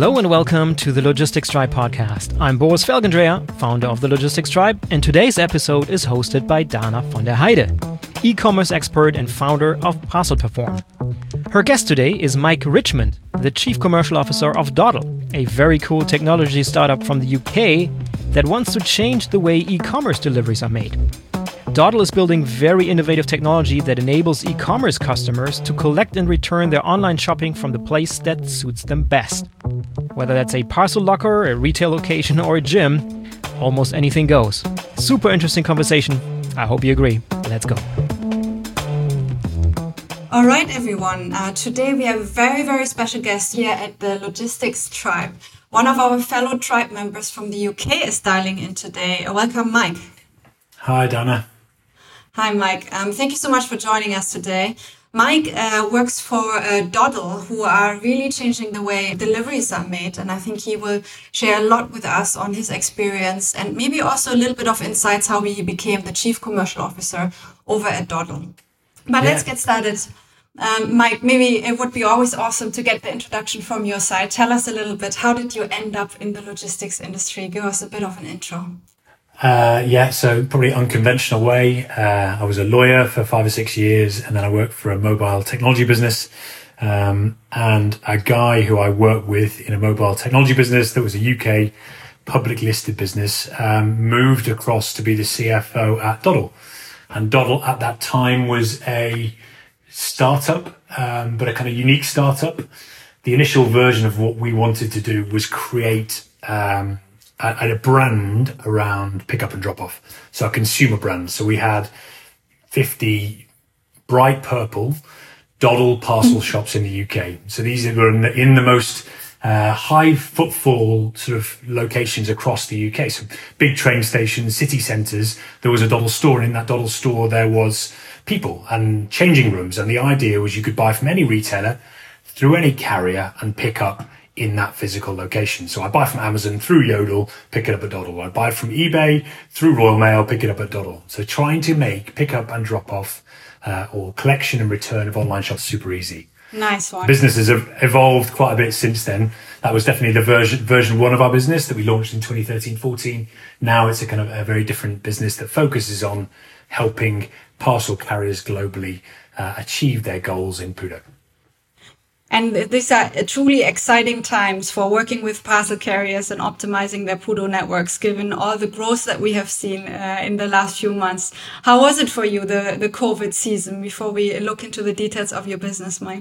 Hello and welcome to the Logistics Tribe podcast. I'm Boris Felgendreher, founder of the Logistics Tribe, and today's episode is hosted by Dana von der Heide, e-commerce expert and founder of Parcel Perform. Her guest today is Mike Richmond, the Chief Commercial Officer of Doddle, a very cool technology startup from the UK that wants to change the way e-commerce deliveries are made. Doddle is building very innovative technology that enables e-commerce customers to collect and return their online shopping from the place that suits them best. Whether that's a parcel locker, a retail location, or a gym, almost anything goes. Super interesting conversation. I hope you agree. Let's go. All right, everyone. Today we have a very, very special guest here at the Logistics Tribe. One of our fellow tribe members from the UK is dialing in today. Welcome, Mike. Hi, Dana. Hi, Mike. Thank you so much for joining us today. Mike works for Doddle, who are really changing the way deliveries are made. And I think he will share a lot with us on his experience and maybe also a little bit of insights how he became the Chief Commercial Officer over at Doddle. But Let's get started. Mike, maybe it would be always awesome to get the introduction from your side. Tell us a little bit, how did you end up in the logistics industry? Give us a bit of an intro. So probably unconventional way. I was a lawyer for 5 or 6 years, and then I worked for a mobile technology business. And a guy who I worked with in a mobile technology business that was a UK public listed business moved across to be the CFO at Doddle. And Doddle at that time was a startup, but a kind of unique startup. The initial version of what we wanted to do was create a brand around pick up and drop off. So a consumer brand. So we had 50 bright purple Doddle parcel shops in the UK. So these were in the most high footfall sort of locations across the UK. So big train stations, city centres. There was a Doddle store, and in that Doddle store there was people and changing rooms. And the idea was you could buy from any retailer through any carrier and pick up in that physical location. So I buy from Amazon through Yodel, pick it up at Doddle. I buy from eBay through Royal Mail, pick it up at Doddle. So trying to make pick up and drop off or collection and return of online shops super easy. Nice one. Businesses have evolved quite a bit since then. That was definitely the version one of our business that we launched in 2013-14. Now it's a kind of a very different business that focuses on helping parcel carriers globally achieve their goals in PUDO. And these are truly exciting times for working with parcel carriers and optimizing their PUDO networks, given all the growth that we have seen in the last few months. How was it for you, the COVID season, before we look into the details of your business, Mike?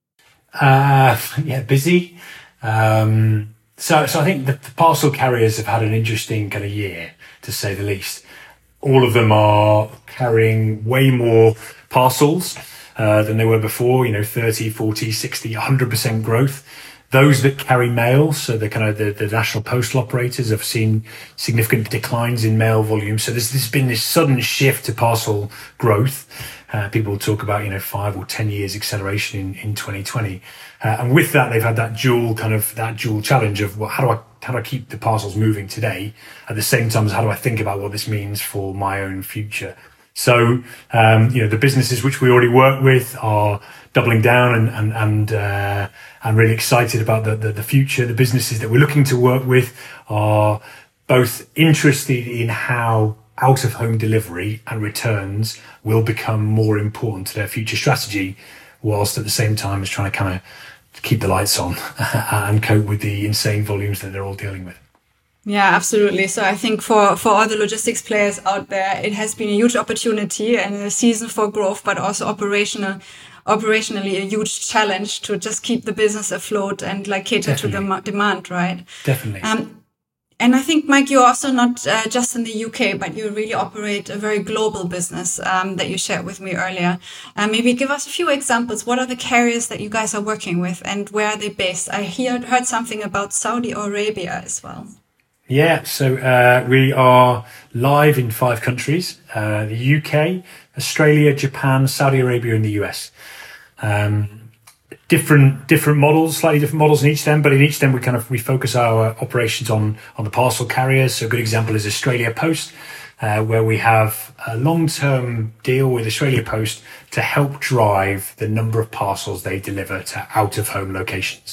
Busy. So I think the parcel carriers have had an interesting kind of year, to say the least. All of them are carrying way more parcels than they were before, 30, 40, 60, 100% growth. Those that carry mail, so the kind of the national postal operators, have seen significant declines in mail volume. So there's been this sudden shift to parcel growth. People talk about, 5 or 10 years acceleration in 2020. And with that, they've had that dual challenge of, well, how do I keep the parcels moving today? At the same time as how do I think about what this means for my own future? So, the businesses which we already work with are doubling down and really excited about the future. The businesses that we're looking to work with are both interested in how out-of-home delivery and returns will become more important to their future strategy, whilst at the same time as trying to kind of keep the lights on and cope with the insane volumes that they're all dealing with. Yeah, absolutely. So I think for all the logistics players out there, it has been a huge opportunity and a season for growth, but also operationally a huge challenge to just keep the business afloat and cater to the demand, right? Definitely. And I think, Mike, you're also not just in the UK, but you really operate a very global business that you shared with me earlier. Maybe give us a few examples. What are the carriers that you guys are working with and where are they based? I heard something about Saudi Arabia as well. Yeah, so we are live in 5 countries, the UK, Australia, Japan, Saudi Arabia and the US. Different models, slightly different models in each of them, but in each of them we focus our operations on the parcel carriers. So a good example is Australia Post, where we have a long-term deal with Australia Post to help drive the number of parcels they deliver to out-of-home locations.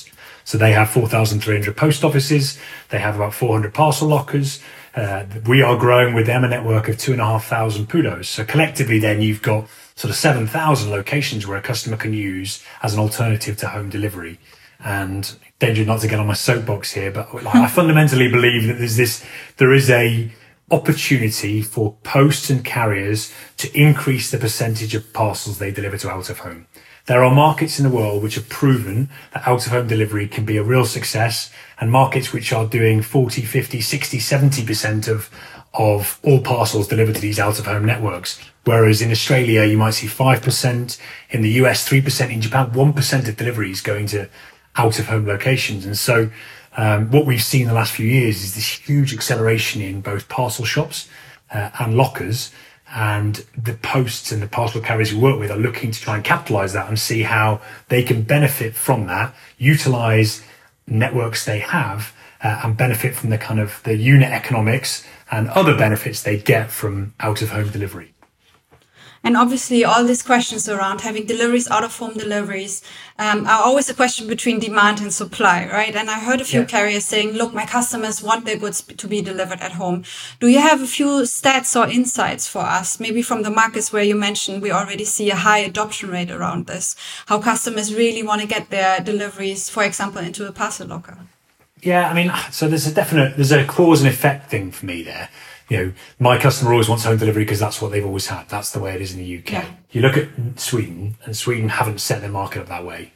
So they have 4,300 post offices. They have about 400 parcel lockers. We are growing with them a network of 2,500 PUDOs. So collectively then you've got sort of 7,000 locations where a customer can use as an alternative to home delivery. And danger not to get on my soapbox here, but I fundamentally believe that there is a opportunity for posts and carriers to increase the percentage of parcels they deliver to out of home. There are markets in the world which have proven that out of home delivery can be a real success, and markets which are doing 40, 50, 60, 70% of all parcels delivered to these out of home networks. Whereas in Australia, you might see 5%, in the US, 3%, in Japan, 1% of deliveries going to out of home locations. And so what we've seen in the last few years is this huge acceleration in both parcel shops and lockers, and the posts and the parcel carriers we work with are looking to try and capitalize that and see how they can benefit from that, utilize networks they have, and benefit from the kind of the unit economics and other benefits they get from out of home delivery. And obviously, all these questions around having deliveries, out-of-home deliveries, are always a question between demand and supply, right? And I heard a few carriers saying, look, my customers want their goods to be delivered at home. Do you have a few stats or insights for us, maybe from the markets where you mentioned we already see a high adoption rate around this, how customers really want to get their deliveries, for example, into a parcel locker? Yeah, I mean, so there's a cause and effect thing for me there. You know, my customer always wants home delivery because that's what they've always had. That's the way it is in the UK. Yeah. You look at Sweden, and Sweden haven't set their market up that way.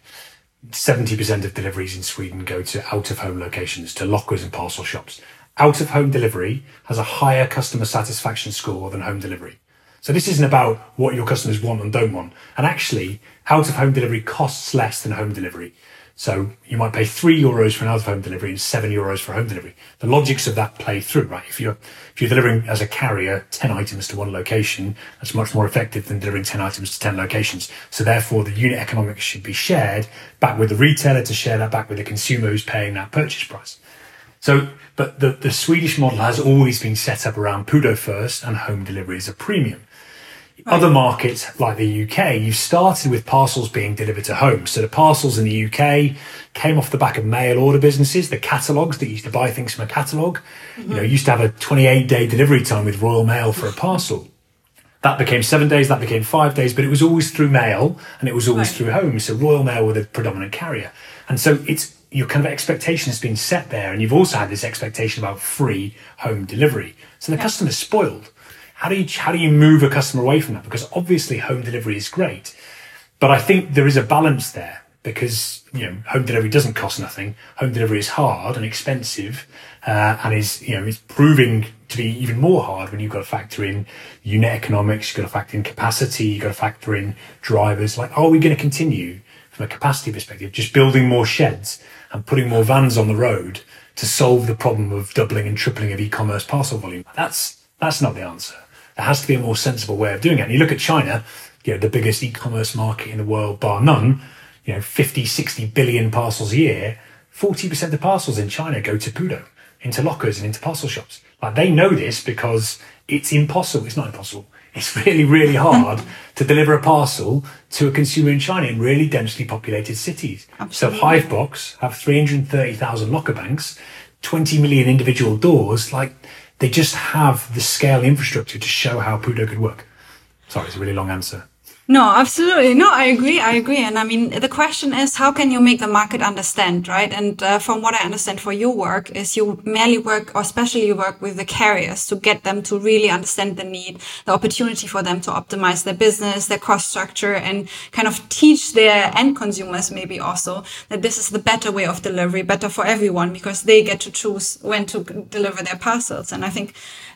70% of deliveries in Sweden go to out-of-home locations, to lockers and parcel shops. Out-of-home delivery has a higher customer satisfaction score than home delivery. So this isn't about what your customers want and don't want. And actually, out-of-home delivery costs less than home delivery. So you might pay €3 for an out-of-home delivery and €7 for home delivery. The logics of that play through, right? If you're delivering as a carrier 10 items to one location, that's much more effective than delivering 10 items to 10 locations. So therefore, the unit economics should be shared back with the retailer to share that back with the consumer who's paying that purchase price. So, but the Swedish model has always been set up around PUDO first and home delivery as a premium. Right. Other markets like the UK, you started with parcels being delivered to home. So the parcels in the UK came off the back of mail order businesses, the catalogues that used to buy things from a catalogue. Mm-hmm. You know, used to have a 28-day delivery time with Royal Mail for a parcel. That became 7 days, that became 5 days, but it was always through mail and it was always through home. So Royal Mail were the predominant carrier. And so it's your kind of expectation has been set there. And you've also had this expectation about free home delivery. So the customer's spoiled. How do you move a customer away from that? Because obviously home delivery is great, but I think there is a balance there because, you know, home delivery doesn't cost nothing. Home delivery is hard and expensive, and is proving to be even more hard when you've got to factor in unit economics, you've got to factor in capacity, you've got to factor in drivers. Like, are we going to continue from a capacity perspective, just building more sheds and putting more vans on the road to solve the problem of doubling and tripling of e-commerce parcel volume? That's not the answer. There has to be a more sensible way of doing it. And you look at China, you know, the biggest e-commerce market in the world, bar none, you know, 50, 60 billion parcels a year, 40% of parcels in China go to PUDO, into lockers and into parcel shops. Like, they know this because it's impossible. It's not impossible. It's really, really hard to deliver a parcel to a consumer in China in really densely populated cities. Absolutely. So Hivebox have 330,000 locker banks, 20 million individual doors. Like, they just have the scale infrastructure to show how PUDO could work. Sorry, it's a really long answer. No, absolutely. No, I agree. And I mean, the question is, how can you make the market understand, right? And from what I understand for your work is you mainly work, or especially you work with the carriers to get them to really understand the need, the opportunity for them to optimize their business, their cost structure, and kind of teach their end consumers maybe also that this is the better way of delivery, better for everyone, because they get to choose when to deliver their parcels. And I think,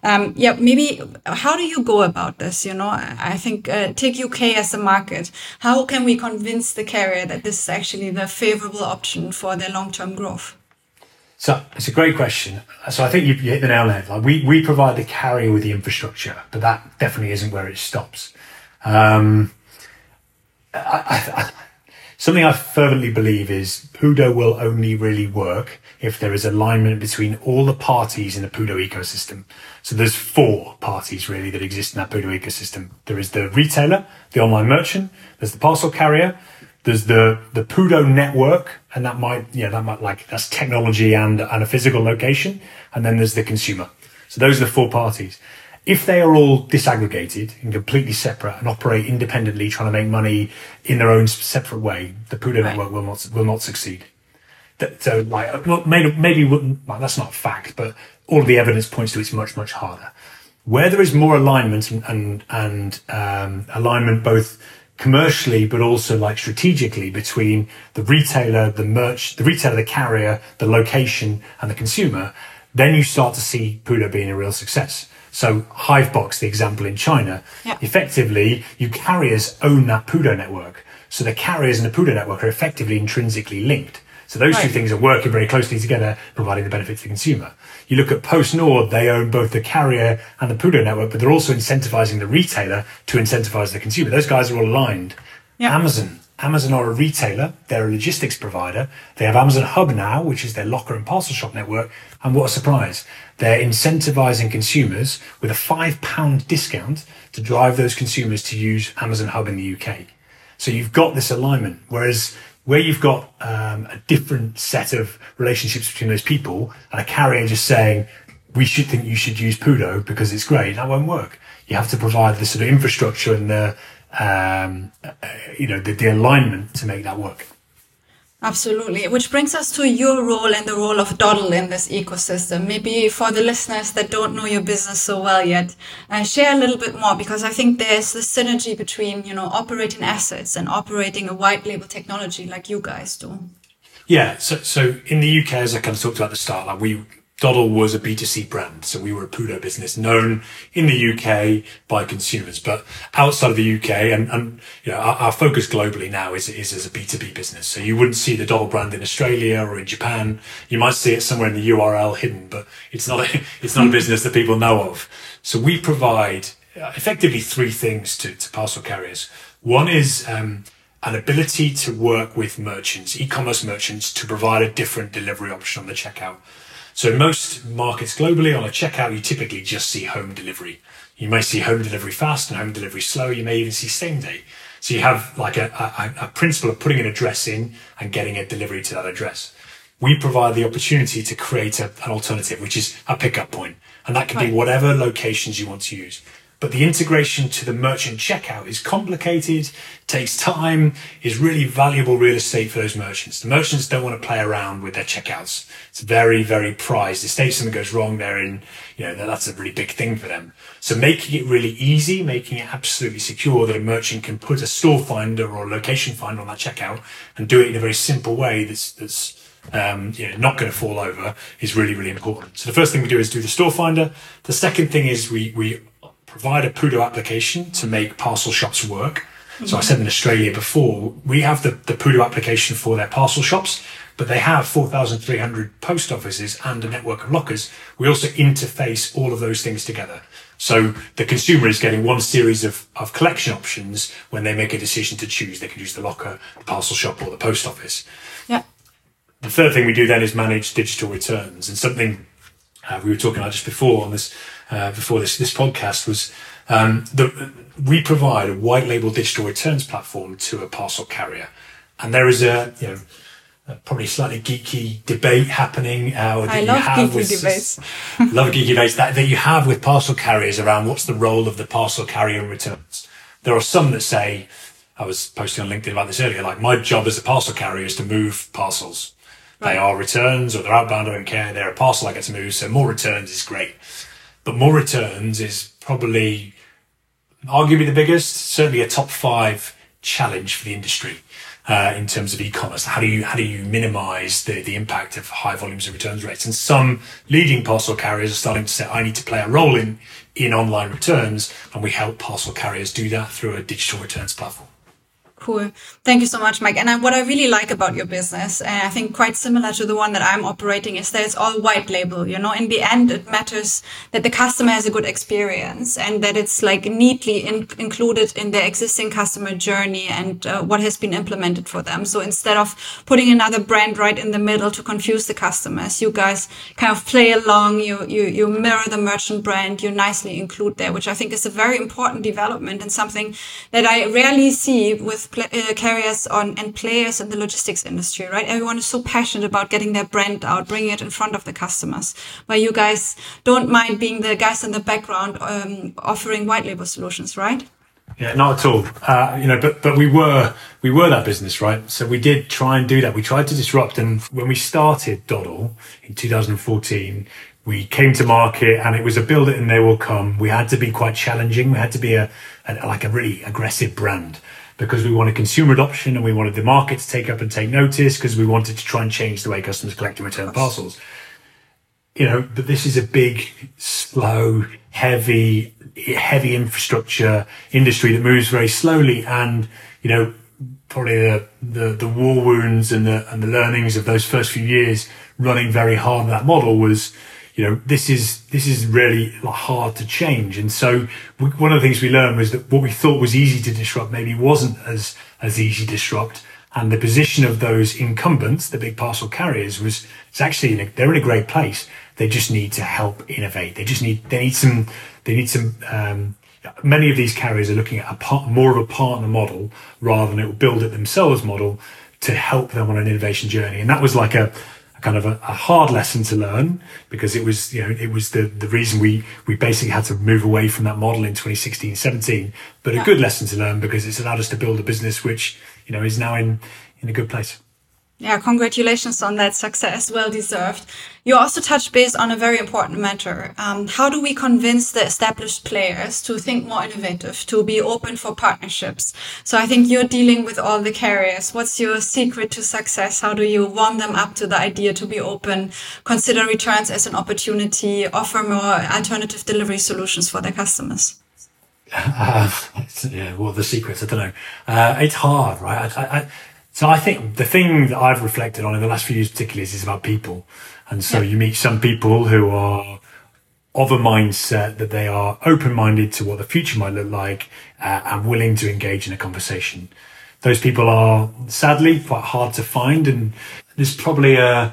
maybe how do you go about this? You know, I think take UK as a market. How can we convince the carrier that this is actually the favorable option for their long-term growth? So it's a great question. So I think you hit the nail on the head. Like, we provide the carrier with the infrastructure, but that definitely isn't where it stops. Something I fervently believe is PUDO will only really work if there is alignment between all the parties in the PUDO ecosystem. So there's 4 parties really that exist in that PUDO ecosystem. There is the retailer, the online merchant, there's the parcel carrier, There's the PUDO network, and that's technology and a physical location. And then there's the consumer. So those are the four parties. If they are all disaggregated and completely separate and operate independently, trying to make money in their own separate way, the PUDO network will not succeed. So maybe wouldn't. Well, that's not a fact, but all of the evidence points to it's much, much harder. Where there is more alignment and alignment both commercially but also like strategically between the retailer, the carrier, the location, and the consumer, then you start to see PUDO being a real success. So Hivebox, the example in China, effectively, you carriers own that PUDO network. So the carriers and the PUDO network are effectively intrinsically linked. So those two things are working very closely together, providing the benefit to the consumer. You look at PostNord, they own both the carrier and the PUDO network, but they're also incentivizing the retailer to incentivize the consumer. Those guys are all aligned. Yeah. Amazon are a retailer. They're a logistics provider. They have Amazon Hub now, which is their locker and parcel shop network. And what a surprise. They're incentivizing consumers with a £5 discount to drive those consumers to use Amazon Hub in the UK. So you've got this alignment. Whereas where you've got a different set of relationships between those people and a carrier just saying, you should use PUDO because it's great, that won't work. You have to provide the sort of infrastructure and the alignment to make that work. Absolutely. Which brings us to your role and the role of Doddle in this ecosystem. Maybe for the listeners that don't know your business so well yet, share a little bit more, because I think there's this synergy between, operating assets and operating a white label technology like you guys do. Yeah. So in the UK, as I kind of talked about at the start, Doddle was a B2C brand. So we were a PUDO business known in the UK by consumers, but outside of the UK and our focus globally now is as a B2B business. So you wouldn't see the Doddle brand in Australia or in Japan. You might see it somewhere in the URL hidden, but it's not a business that people know of. So we provide effectively three things to parcel carriers. One is, an ability to work with merchants, e-commerce merchants, to provide a different delivery option on the checkout. So in most markets globally, on a checkout, you typically just see home delivery. You may see home delivery fast and home delivery slow. You may even see same day. So you have like a principle of putting an address in and getting a delivery to that address. We provide the opportunity to create an alternative, which is a pickup point. And that can be whatever locations you want to use. But the integration to the merchant checkout is complicated, takes time, is really valuable real estate for those merchants. The merchants don't want to play around with their checkouts. It's very, very prized. The stage something goes wrong, that's a really big thing for them. So making it really easy, making it absolutely secure that a merchant can put a store finder or a location finder on that checkout and do it in a very simple way that's not going to fall over is really, really important. So the first thing we do is do the store finder. The second thing is we provide a PUDO application to make parcel shops work. Mm-hmm. So I said in Australia before, we have the PUDO application for their parcel shops, but they have 4,300 post offices and a network of lockers. We also interface all of those things together. So the consumer is getting one series of collection options when they make a decision to choose. They can use the locker, the parcel shop, or the post office. Yeah. The third thing we do then is manage digital returns. And something we were talking about just before on this, before this podcast was we provide a white label digital returns platform to a parcel carrier, and there is a probably slightly geeky debate happening. I love geeky debates. Love geeky debates that you have with parcel carriers around what's the role of the parcel carrier in returns. There are some that say, I was posting on LinkedIn about this earlier, like my job as a parcel carrier is to move parcels. Right. They are returns or they're outbound, I don't care. They're a parcel I get to move, so more returns is great. But more returns is probably arguably the biggest, certainly a top 5 challenge for the industry in terms of e-commerce. How do you minimize the impact of high volumes of returns rates? And some leading parcel carriers are starting to say, I need to play a role in online returns, and we help parcel carriers do that through a digital returns platform. Cool. Thank you so much, Mike. And what I really like about your business, and I think quite similar to the one that I'm operating, is that it's all white label. In the end, it matters that the customer has a good experience and that it's like neatly included in their existing customer journey and what has been implemented for them. So instead of putting another brand right in the middle to confuse the customers, you guys kind of play along, you mirror the merchant brand, you nicely include there, which I think is a very important development and something that I rarely see with with carriers and players in the logistics industry, right? Everyone is so passionate about getting their brand out, bringing it in front of the customers, where you guys don't mind being the guys in the background offering white label solutions, right? Yeah, not at all. But we were that business, right? So we did try and do that. We tried to disrupt. And when we started Doddle in 2014, we came to market and it was a build it and they will come. We had to be quite challenging. We had to be a really aggressive brand because we wanted consumer adoption and we wanted the market to take up and take notice because we wanted to try and change the way customers collect and return parcels. But this is a big, slow, heavy infrastructure industry that moves very slowly. And, probably the war wounds and the learnings of those first few years running very hard on that model was, this is really hard to change. And so one of the things we learned was that what we thought was easy to disrupt maybe wasn't as easy to disrupt. And the position of those incumbents, the big parcel carriers, they're in a great place. They just need to help innovate. They need some, many of these carriers are looking at more of a partner model rather than a build it themselves model to help them on an innovation journey. And that was like a kind of a hard lesson to learn because it was the reason we basically had to move away from that model in 2016, 17, but a good lesson to learn because it's allowed us to build a business which, is now in a good place. Yeah, congratulations on that success. Well deserved. You also touched base on a very important matter. How do we convince the established players to think more innovative, to be open for partnerships? So I think you're dealing with all the carriers. What's your secret to success? How do you warm them up to the idea to be open, consider returns as an opportunity, offer more alternative delivery solutions for their customers? The secrets, I don't know. It's hard, right? So I think the thing that I've reflected on in the last few years particularly is about people. And so you meet some people who are of a mindset that they are open-minded to what the future might look like and willing to engage in a conversation. Those people are sadly quite hard to find. And there's probably a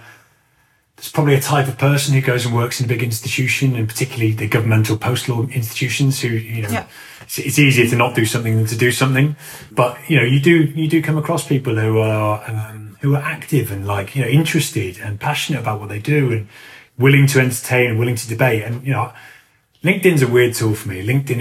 type of person who goes and works in a big institution, and particularly the governmental postal institutions who, it's easier to not do something than to do something. But, you do come across people who are active and interested and passionate about what they do and willing to entertain and willing to debate. And, LinkedIn's a weird tool for me. LinkedIn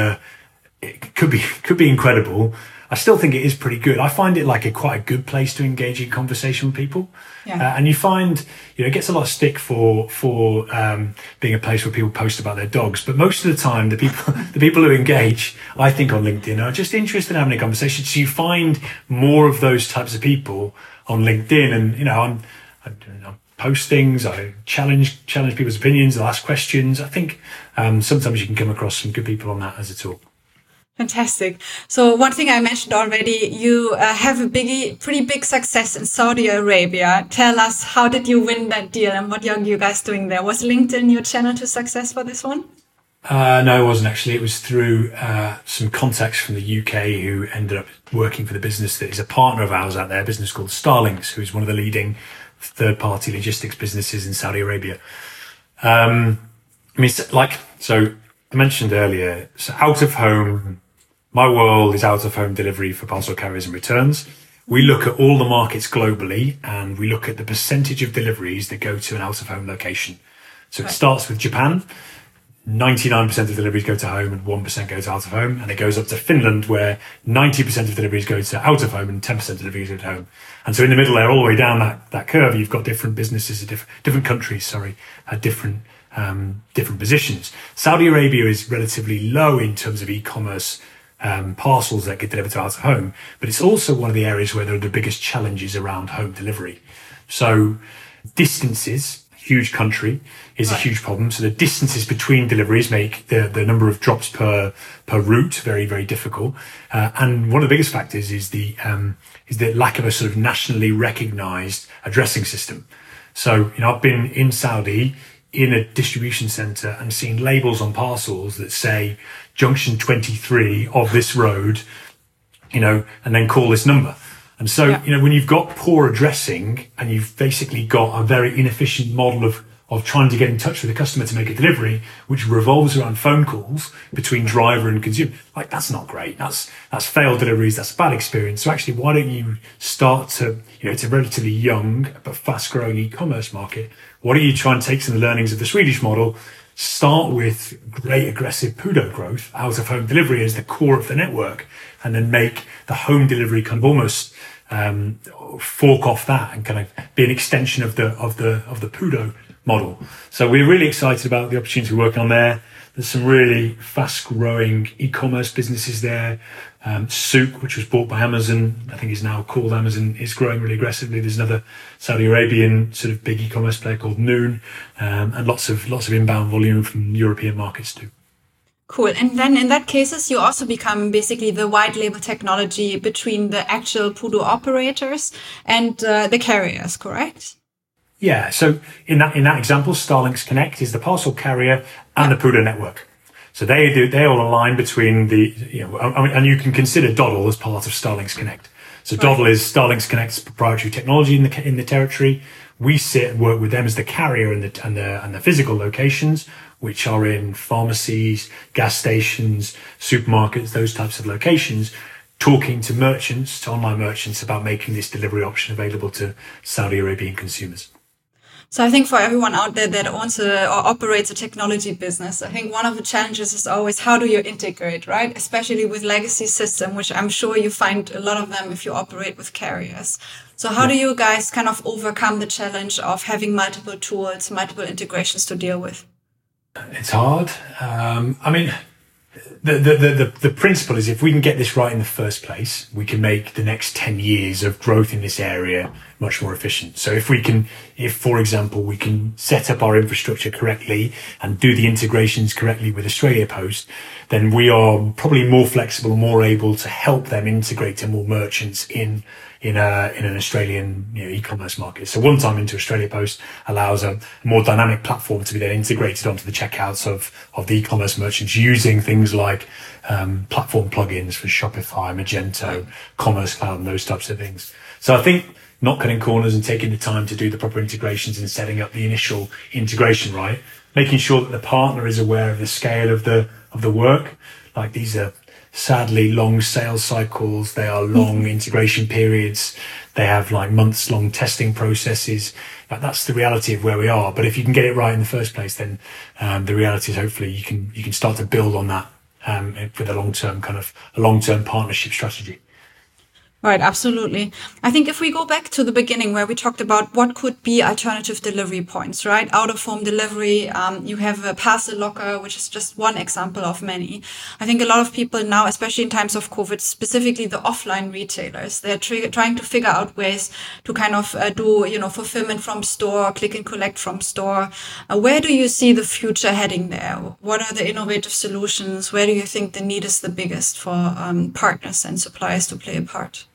it could be incredible. I still think it is pretty good. I find it quite a good place to engage in conversation with people. Yeah. And you find, it gets a lot of stick for being a place where people post about their dogs. But most of the time, the people who engage, I think, on LinkedIn are just interested in having a conversation. So you find more of those types of people on LinkedIn. And, I post things, I challenge people's opinions, I ask questions. I think sometimes you can come across some good people on that as a tool. Fantastic. So one thing I mentioned already, you have a pretty big success in Saudi Arabia. Tell us, how did you win that deal and what are you guys doing there? Was LinkedIn your channel to success for this one? No, it wasn't actually. It was through some contacts from the UK who ended up working for the business that is a partner of ours out there, a business called Starlings, who is one of the leading third-party logistics businesses in Saudi Arabia. I mentioned earlier, so out of home, my world is out of home delivery for parcel carriers and returns. We look at all the markets globally and we look at the percentage of deliveries that go to an out of home location. So it starts with Japan. 99% of deliveries go to home and 1% go to out of home. And it goes up to Finland, where 90% of deliveries go to out of home and 10% of deliveries go to home. And so in the middle there, all the way down that curve, you've got different businesses, different countries, at different positions. Saudi Arabia is relatively low in terms of e-commerce parcels that get delivered to out of home, but it's also one of the areas where there are the biggest challenges around home delivery. So distances, huge country, is a huge problem. So the distances between deliveries make the number of drops per route very, very difficult. And one of the biggest factors is the lack of a sort of nationally recognized addressing system. So, I've been in Saudi in a distribution center and seen labels on parcels that say junction 23 of this road, and then call this number. And so, when you've got poor addressing and you've basically got a very inefficient model of trying to get in touch with the customer to make a delivery, which revolves around phone calls between driver and consumer. Like, that's not great. That's failed deliveries. That's a bad experience. So actually, why don't you start to, it's a relatively young but fast growing e-commerce market. Why don't you try and take some of the learnings of the Swedish model, start with great aggressive PUDO growth, out of home delivery as the core of the network, and then make the home delivery kind of almost fork off that and kind of be an extension of the PUDO model. So we're really excited about the opportunity we're working on there. There's some really fast growing e-commerce businesses there. Souq, which was bought by Amazon, I think is now called Amazon, is growing really aggressively. There's another Saudi Arabian sort of big e-commerce player called Noon, and lots of inbound volume from European markets too. Cool. And then in that cases, you also become basically the white label technology between the actual PUDO operators and the carriers, correct? Yeah. So in that example, Starlinks Connect is the parcel carrier and the PUDO network. So they all align between and you can consider Doddle as part of Starlinks Connect. So Doddle is Starlinks Connect's proprietary technology in the territory. We sit and work with them as the carrier and the physical locations, which are in pharmacies, gas stations, supermarkets, those types of locations, talking to merchants, to online merchants, about making this delivery option available to Saudi Arabian consumers. So I think for everyone out there that owns or operates a technology business, I think one of the challenges is always, how do you integrate, right? Especially with legacy system, which I'm sure you find a lot of them if you operate with carriers. So how do you guys kind of overcome the challenge of having multiple tools, multiple integrations to deal with? It's hard. I mean, the principle is, if we can get this right in the first place, we can make the next 10 years of growth in this area much more efficient. So if, for example, we can set up our infrastructure correctly and do the integrations correctly with Australia Post, then we are probably more flexible, more able to help them integrate to more merchants in an Australian e-commerce market. So one time into Australia Post allows a more dynamic platform to be then integrated onto the checkouts of the e-commerce merchants, using things like platform plugins for Shopify, Magento, Commerce Cloud, and those types of things. So I think not cutting corners and taking the time to do the proper integrations and setting up the initial integration right, making sure that the partner is aware of the scale of the work. Like, these are sadly long sales cycles. They are long integration periods. They have like months long testing processes. That's the reality of where we are. But if you can get it right in the first place, then the reality is hopefully you can start to build on that with a long-term partnership strategy. Right, absolutely. I think if we go back to the beginning where we talked about what could be alternative delivery points, right? Out of home delivery, you have a parcel locker, which is just one example of many. I think a lot of people now, especially in times of COVID, specifically the offline retailers, they're trying to figure out ways to kind of do, fulfillment from store, click and collect from store. Where do you see the future heading there? What are the innovative solutions? Where do you think the need is the biggest for partners and suppliers to play a part?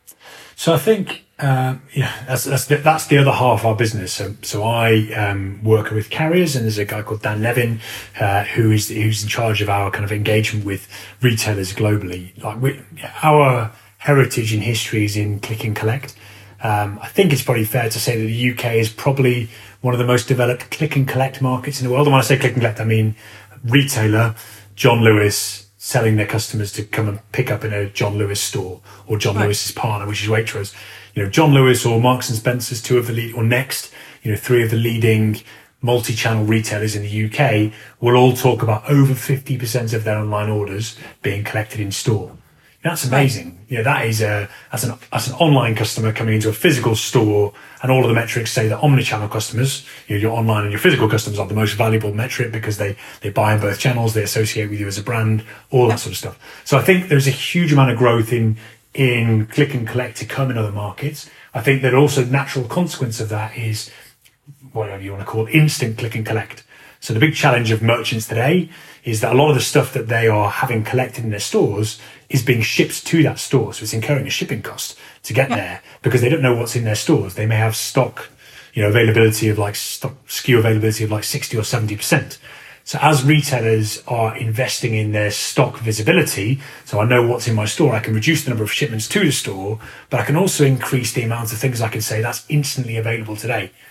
So I think, that's the other half of our business. So I work with carriers, and there's a guy called Dan Nevin, who's in charge of our kind of engagement with retailers globally. Like, our heritage and history is in click and collect. I think it's probably fair to say that the UK is probably one of the most developed click and collect markets in the world. And when I say click and collect, I mean retailer, John Lewis, selling their customers to come and pick up in a John Lewis store, or John Lewis's partner, which is Waitrose. John Lewis or Marks and Spencer's, Next, 3 of the leading multi-channel retailers in the UK will all talk about over 50% of their online orders being collected in store. That's amazing. That is as an online customer coming into a physical store, and all of the metrics say that omnichannel customers, your online and your physical customers, are the most valuable metric because they buy in both channels, they associate with you as a brand, all that sort of stuff. So I think there's a huge amount of growth in click and collect to come in other markets. I think that also natural consequence of that is whatever you want to call it, instant click and collect. So the big challenge of merchants today is that a lot of the stuff that they are having collected in their stores is being shipped to that store. So it's incurring a shipping cost to get there because they don't know what's in their stores. They may have stock, availability of SKU availability of 60 or 70%. So as retailers are investing in their stock visibility, so I know what's in my store, I can reduce the number of shipments to the store, but I can also increase the amount of things I can say that's instantly available today.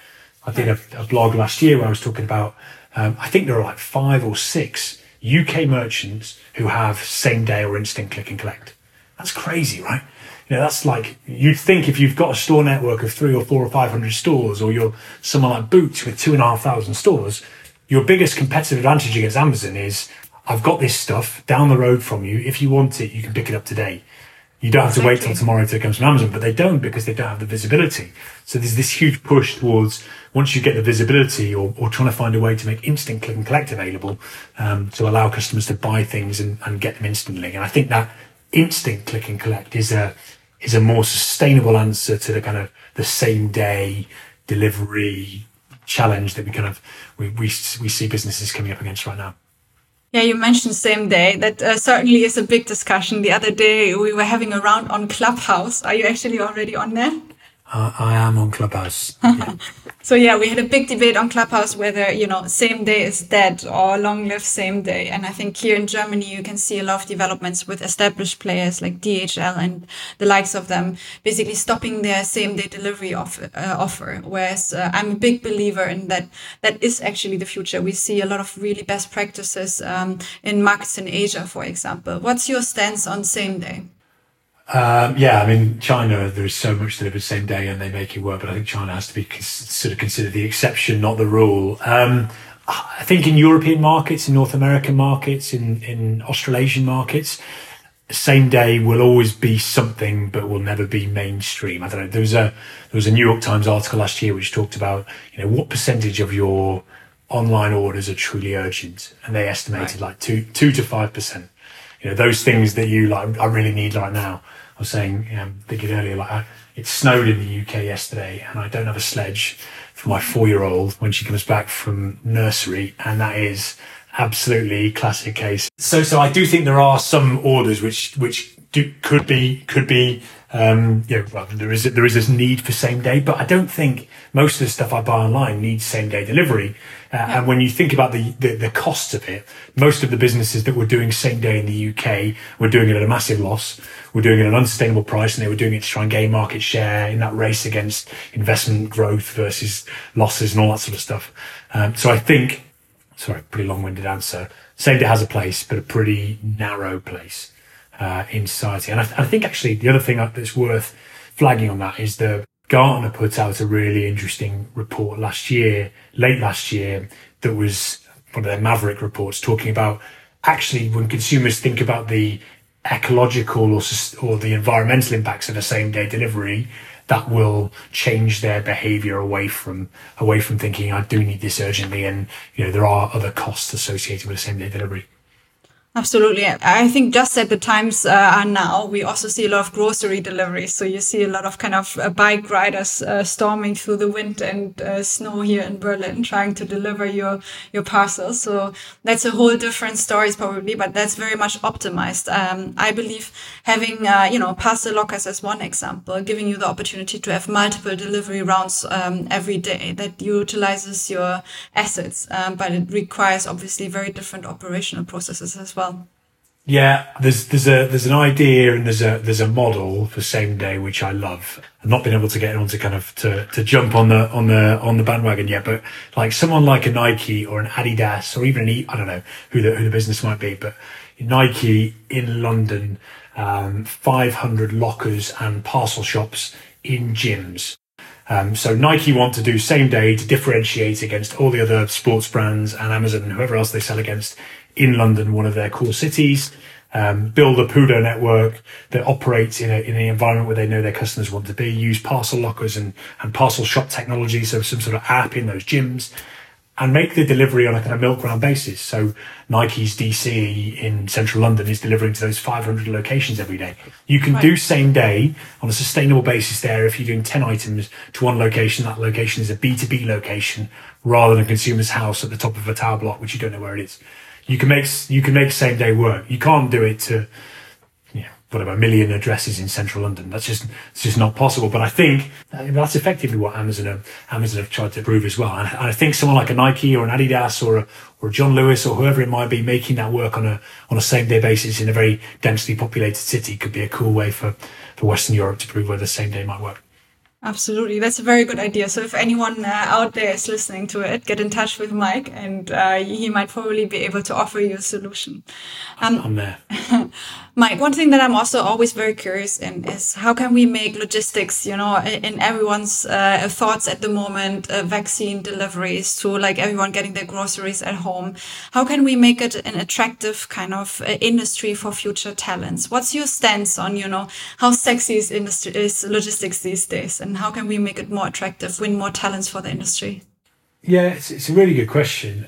I did a blog last year where I was talking about, I think there are like 5 or 6 UK merchants who have same day or instant click and collect. That's crazy, right? That's like, you'd think if you've got a store network of 3 or 4 or 500 stores, or you're someone like Boots with 2,500 stores, your biggest competitive advantage against Amazon is, I've got this stuff down the road from you. If you want it, you can pick it up today. You don't have to wait till tomorrow till it comes from Amazon, but they don't, because they don't have the visibility. So there's this huge push towards, once you get the visibility, or trying to find a way to make instant click and collect available, to allow customers to buy things and get them instantly. And I think that instant click and collect is a more sustainable answer to the kind of the same day delivery challenge that we see businesses coming up against right now. Yeah, you mentioned same day. That certainly is a big discussion. The other day we were having a round on Clubhouse. Are you actually already on there? I am on Clubhouse. Yeah. So yeah, we had a big debate on Clubhouse whether, same day is dead or long live same day. And I think here in Germany, you can see a lot of developments with established players like DHL and the likes of them, basically stopping their same day delivery offer. Whereas I'm a big believer in that is actually the future. We see a lot of really best practices in markets in Asia, for example. What's your stance on same day? Yeah, I mean, China, there is so much delivered same day and they make it work, but I think China has to be sort of considered the exception, not the rule. I think in European markets, in North American markets, in Australasian markets, same day will always be something, but will never be mainstream. I don't know. There was a New York Times article last year which talked about, what percentage of your online orders are truly urgent, and they estimated like 2 to 5%. Those things that you like, I really need right now. I was saying, thinking earlier, like it snowed in the UK yesterday, and I don't have a sledge for my 4-year-old when she comes back from nursery, and that is absolutely classic case. So I do think there are some orders which could be. There is this need for same day, but I don't think most of the stuff I buy online needs same day delivery. And when you think about the cost of it, most of the businesses that were doing same day in the UK were doing it at a massive loss, were doing it at an unsustainable price, and they were doing it to try and gain market share in that race against investment growth versus losses and all that sort of stuff. So I think, pretty long-winded answer, same day has a place, but a pretty narrow place in society. And I think actually the other thing that's worth flagging on that is Gartner put out a really interesting report late last year, that was one of their Maverick reports, talking about actually when consumers think about the ecological or the environmental impacts of a same day delivery, that will change their behavior away from thinking, I do need this urgently, and there are other costs associated with a same day delivery. Absolutely. I think just at the times are now, we also see a lot of grocery deliveries. So you see a lot of kind of bike riders storming through the wind and snow here in Berlin, trying to deliver your parcels. So that's a whole different story probably, but that's very much optimized. I believe having, parcel lockers as one example, giving you the opportunity to have multiple delivery rounds every day, that utilizes your assets, but it requires obviously very different operational processes as well. Yeah, there's an idea and there's a model for same day which I love. I've not been able to get onto kind of to jump on the bandwagon yet, but like someone like a Nike or an Adidas or even I don't know who the business might be, but Nike in London, 500 lockers and parcel shops in gyms. So Nike want to do same day to differentiate against all the other sports brands and Amazon and whoever else they sell against in London, one of their core cities, build a PUDO network that operates in an environment where they know their customers want to be, use parcel lockers and parcel shop technology, so some sort of app in those gyms, and make the delivery on a kind of milk round basis. So Nike's DC in central London is delivering to those 500 locations every day. You can do same day on a sustainable basis there. If you're doing 10 items to one location, that location is a B2B location rather than a consumer's house at the top of a tower block, which you don't know where it is. You can make same day work. You can't do it to, whatever, 1 million addresses in central London. It's just not possible. But I think that's effectively what Amazon have tried to prove as well. And I think someone like a Nike or an Adidas or a John Lewis or whoever it might be making that work on a same day basis in a very densely populated city could be a cool way for Western Europe to prove whether same day might work. Absolutely. That's a very good idea. So if anyone out there is listening to it, get in touch with Mike, and he might probably be able to offer you a solution. I'm there. Mike, one thing that I'm also always very curious in is how can we make logistics, in everyone's thoughts at the moment, vaccine deliveries to like everyone getting their groceries at home. How can we make it an attractive kind of industry for future talents? What's your stance on, how sexy is logistics these days, and how can we make it more attractive, win more talents for the industry? Yeah, it's a really good question.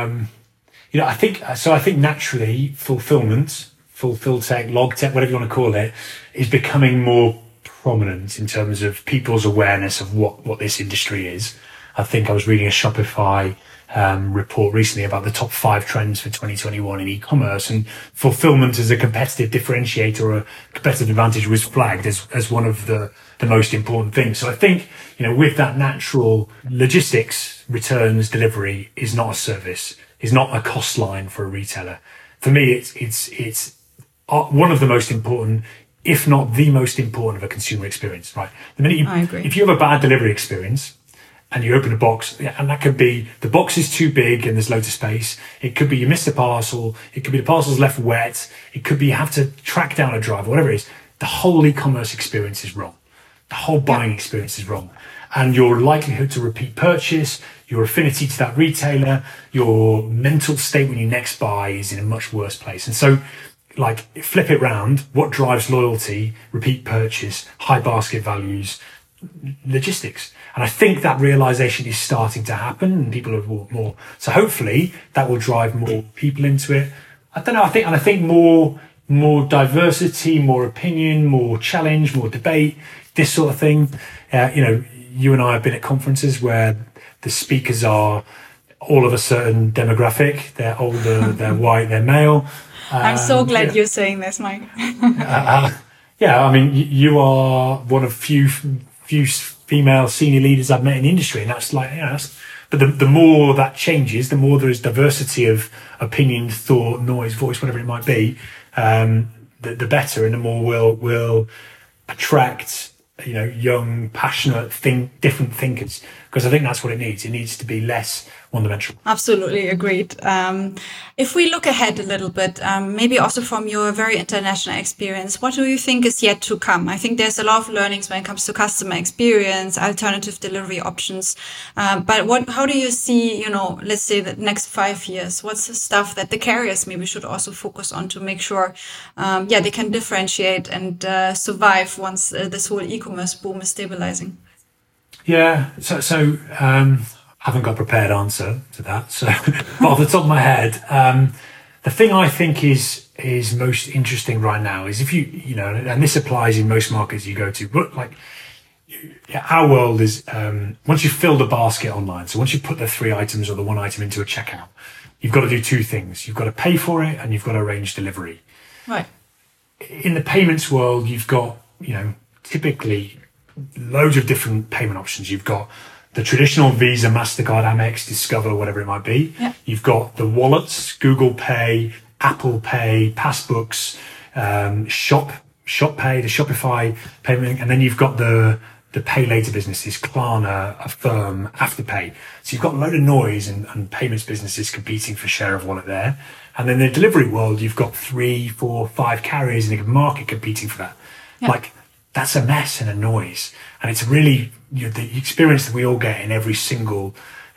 I think naturally fulfill tech, log tech, whatever you want to call it, is becoming more prominent in terms of people's awareness of what this industry is. I think I was reading a Shopify report recently about the top 5 trends for 2021 in e-commerce, and fulfillment as a competitive differentiator or a competitive advantage was flagged as one of the most important things. So I think, with that natural, logistics, returns, delivery is not a service, is not a cost line for a retailer. For me, it's one of the most important, if not the most important, of a consumer experience, right? I agree. If you have a bad delivery experience and you open a box, and that could be the box is too big and there's loads of space. It could be you missed a parcel. It could be the parcel's left wet. It could be you have to track down a driver, whatever it is. The whole e-commerce experience is wrong. The whole buying experience is wrong. And your likelihood to repeat purchase, your affinity to that retailer, your mental state when you next buy is in a much worse place. And so, flip it round. What drives loyalty, repeat purchase, high basket values? Logistics. And I think that realization is starting to happen, and people have bought more. So hopefully that will drive more people into it. I don't know. I think more diversity, more opinion, more challenge, more debate, this sort of thing. You and I have been at conferences where the speakers are all of a certain demographic. They're older, they're white, they're male. I'm so glad you're saying this, Mike. You are one of few female senior leaders I've met in the industry, and that's but the more that changes, the more there is diversity of opinion, thought, noise, voice, whatever it might be, the better, and the more we'll attract young, passionate, different thinkers, because I think that's what it needs. It needs to be less one-dimensional. Absolutely agreed. If we look ahead a little bit, maybe also from your very international experience, what do you think is yet to come? I think there's a lot of learnings when it comes to customer experience, alternative delivery options. But how do you see, let's say the next 5 years? What's the stuff that the carriers maybe should also focus on to make sure, they can differentiate and survive once this whole e-commerce boom is stabilizing? Yeah. So I haven't got a prepared answer to that. So, but off the top of my head, the thing I think is most interesting right now is if and this applies in most markets you go to, but our world is, once you've filled a basket online, so once you put the 3 items or the 1 item into a checkout, you've got to do 2 things. You've got to pay for it and you've got to arrange delivery. Right. In the payments world, you've got, typically loads of different payment options. You've got the traditional Visa, MasterCard, Amex, Discover, whatever it might be. Yeah. You've got the wallets, Google Pay, Apple Pay, Passbooks, Shop Pay, the Shopify payment, and then you've got the pay later businesses, Klarna, Affirm, Afterpay. So you've got a load of noise and payments businesses competing for share of wallet there. And then in the delivery world, you've got 3, 4, 5 carriers in a market competing for that. Yeah. That's a mess and a noise. And it's really the experience that we all get in every single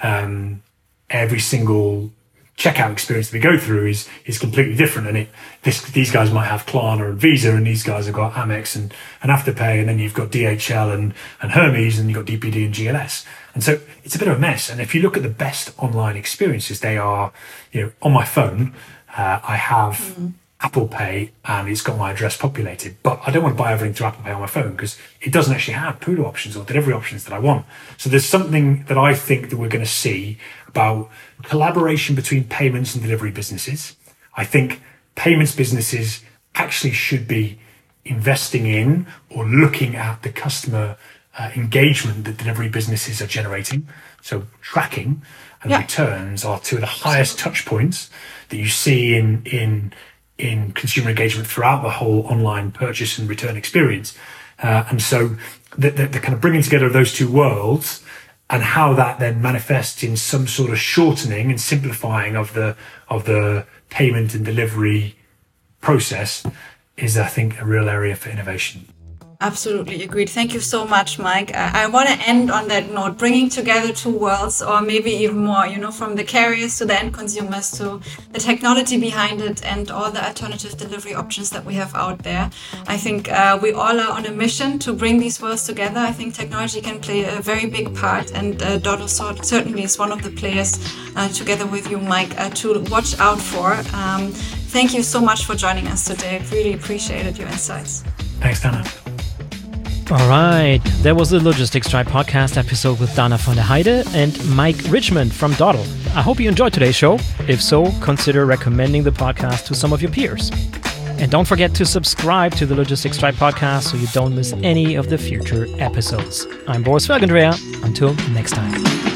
checkout experience that we go through is completely different. And these guys might have Klarna and Visa, and these guys have got Amex and Afterpay, and then you've got DHL and Hermes, and you've got DPD and GLS. And so it's a bit of a mess. And if you look at the best online experiences, they are, on my phone, I have Apple Pay and it's got my address populated, but I don't want to buy everything through Apple Pay on my phone because it doesn't actually have PUDO options or delivery options that I want. So there's something that I think that we're going to see about collaboration between payments and delivery businesses. I think payments businesses actually should be investing in or looking at the customer engagement that delivery businesses are generating. So tracking and returns are 2 of the highest touch points that you see in consumer engagement throughout the whole online purchase and return experience. And so the kind of bringing together of those two worlds and how that then manifests in some sort of shortening and simplifying of the payment and delivery process is, I think, a real area for innovation. Absolutely agreed. Thank you so much, Mike. I want to end on that note, bringing together two worlds, or maybe even more, from the carriers to the end consumers, to the technology behind it and all the alternative delivery options that we have out there. I think we all are on a mission to bring these worlds together. I think technology can play a very big part, and Doddle certainly is one of the players, together with you, Mike, to watch out for. Thank you so much for joining us today. Really appreciated your insights. Thanks, Dana. All right, that was the Logistics Tribe podcast episode with Dana von der Heide and Mike Richmond from Doddle. I hope you enjoyed today's show. If so, consider recommending the podcast to some of your peers. And don't forget to subscribe to the Logistics Tribe podcast so you don't miss any of the future episodes. I'm Boris Felgendreher. Until next time.